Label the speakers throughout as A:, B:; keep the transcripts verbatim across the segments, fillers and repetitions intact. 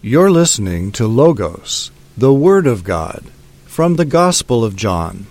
A: You're listening to Logos, the Word of God, from the Gospel of John.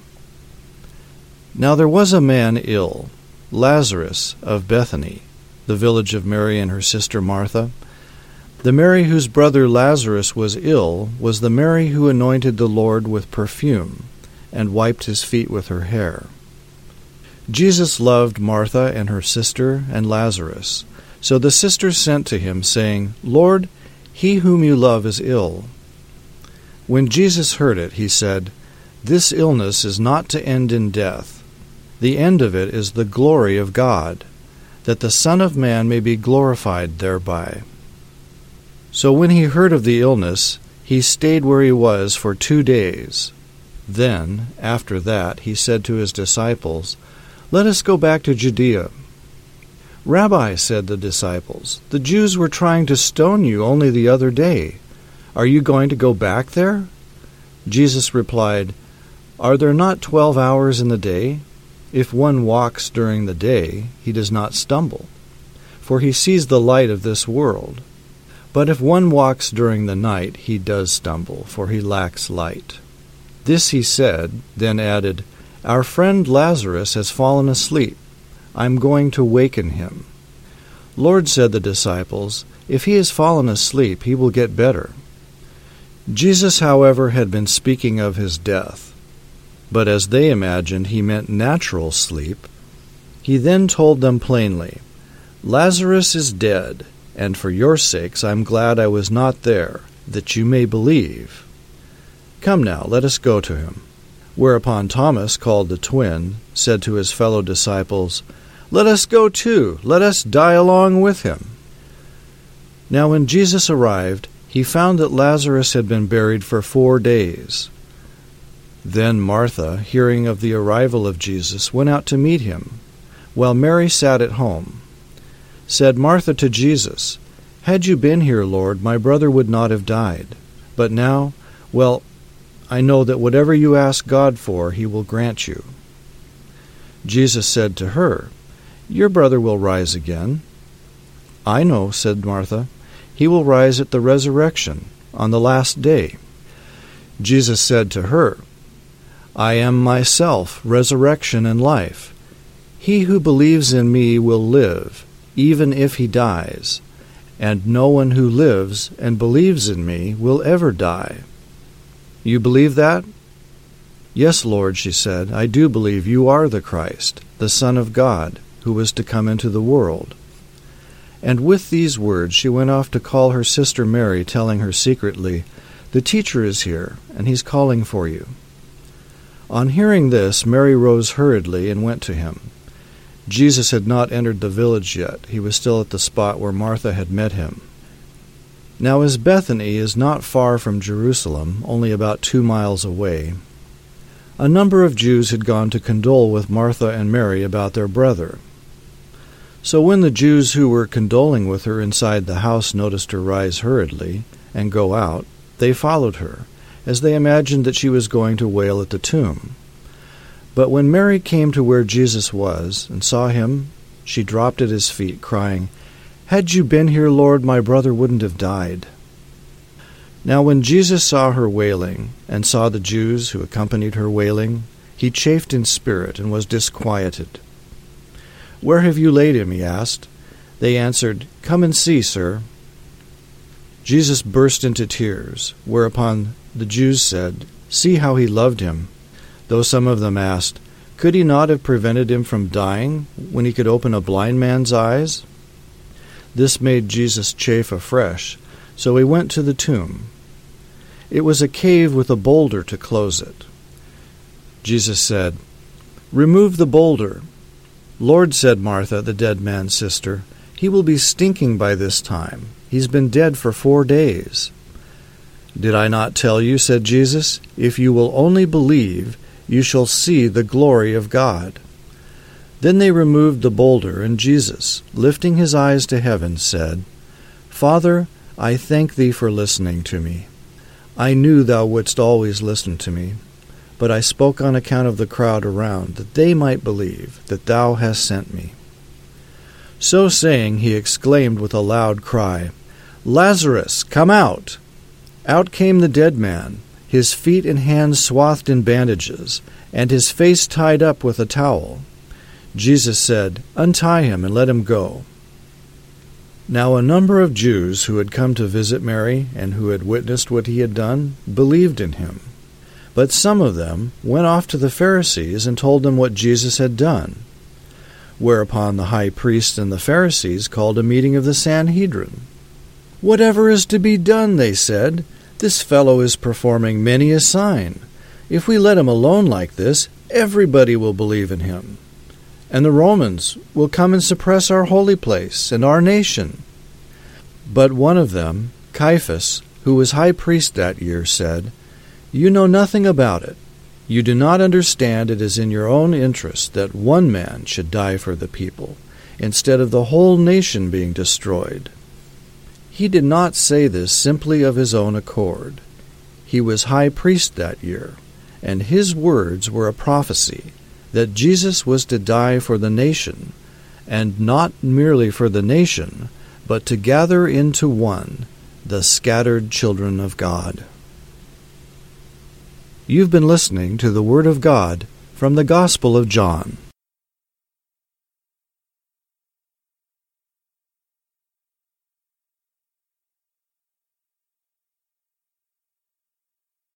A: Now there was a man ill, Lazarus of Bethany, the village of Mary and her sister Martha. The Mary whose brother Lazarus was ill was the Mary who anointed the Lord with perfume and wiped his feet with her hair. Jesus loved Martha and her sister and Lazarus. So the sisters sent to him, saying, Lord, he whom you love is ill. When Jesus heard it, he said, This illness is not to end in death. The end of it is the glory of God, that the Son of Man may be glorified thereby. So when he heard of the illness, he stayed where he was for two days. Then, after that, he said to his disciples, Let us go back to Judea. Rabbi, said the disciples, the Jews were trying to stone you only the other day. Are you going to go back there? Jesus replied, Are there not twelve hours in the day? If one walks during the day, he does not stumble, for he sees the light of this world. But if one walks during the night, he does stumble, for he lacks light. This he said, then added, Our friend Lazarus has fallen asleep. I'm going to waken him. Lord, said the disciples, If he has fallen asleep, he will get better. Jesus, however, had been speaking of his death. But as they imagined he meant natural sleep, he then told them plainly, Lazarus is dead, and for your sakes I'm glad I was not there, that you may believe. Come now, let us go to him. Whereupon Thomas, called the twin, said to his fellow disciples, Let us go too, let us die along with him. Now when Jesus arrived, he found that Lazarus had been buried for four days. Then Martha, hearing of the arrival of Jesus, went out to meet him, while Mary sat at home. Said Martha to Jesus, Had you been here, Lord, my brother would not have died. But now, well, I know that whatever you ask God for, he will grant you. Jesus said to her, Your brother will rise again. I know, said Martha, he will rise at the resurrection, on the last day. Jesus said to her, I am myself resurrection and life. He who believes in me will live, even if he dies, and no one who lives and believes in me will ever die. You believe that? Yes, Lord, she said, I do believe you are the Christ, the Son of God, who was to come into the world. And with these words she went off to call her sister Mary, telling her secretly, The teacher is here, and he's calling for you. On hearing this, Mary rose hurriedly and went to him. Jesus had not entered the village yet. He was still at the spot where Martha had met him. Now as Bethany is not far from Jerusalem, only about two miles away, a number of Jews had gone to condole with Martha and Mary about their brother. So when the Jews who were condoling with her inside the house noticed her rise hurriedly and go out, they followed her, as they imagined that she was going to wail at the tomb. But when Mary came to where Jesus was and saw him, she dropped at his feet, crying, Had you been here, Lord, my brother wouldn't have died. Now when Jesus saw her wailing, and saw the Jews who accompanied her wailing, he chafed in spirit and was disquieted. Where have you laid him? He asked. They answered, Come and see, sir. Jesus burst into tears, whereupon the Jews said, See how he loved him. Though some of them asked, Could he not have prevented him from dying when he could open a blind man's eyes? This made Jesus chafe afresh, so he went to the tomb. It was a cave with a boulder to close it. Jesus said, Remove the boulder. Lord, said Martha, the dead man's sister, he will be stinking by this time. He's been dead for four days. Did I not tell you, said Jesus, if you will only believe, you shall see the glory of God. Then they removed the boulder, and Jesus, lifting his eyes to heaven, said, Father, I thank thee for listening to me. I knew thou wouldst always listen to me, but I spoke on account of the crowd around, that they might believe that thou hast sent me. So saying, he exclaimed with a loud cry, Lazarus, come out! Out came the dead man, his feet and hands swathed in bandages, and his face tied up with a towel. Jesus said, "Untie him and let him go." Now a number of Jews who had come to visit Mary and who had witnessed what he had done believed in him. But some of them went off to the Pharisees and told them what Jesus had done. Whereupon the high priest and the Pharisees called a meeting of the Sanhedrin. "Whatever is to be done," they said, "this fellow is performing many a sign. If we let him alone like this, everybody will believe in him. And the Romans will come and suppress our holy place and our nation." But one of them, Caiaphas, who was high priest that year, said, "You know nothing about it. You do not understand it is in your own interest that one man should die for the people, instead of the whole nation being destroyed." He did not say this simply of his own accord. He was high priest that year, and his words were a prophecy that Jesus was to die for the nation, and not merely for the nation, but to gather into one the scattered children of God. You've been listening to the Word of God from the Gospel of John.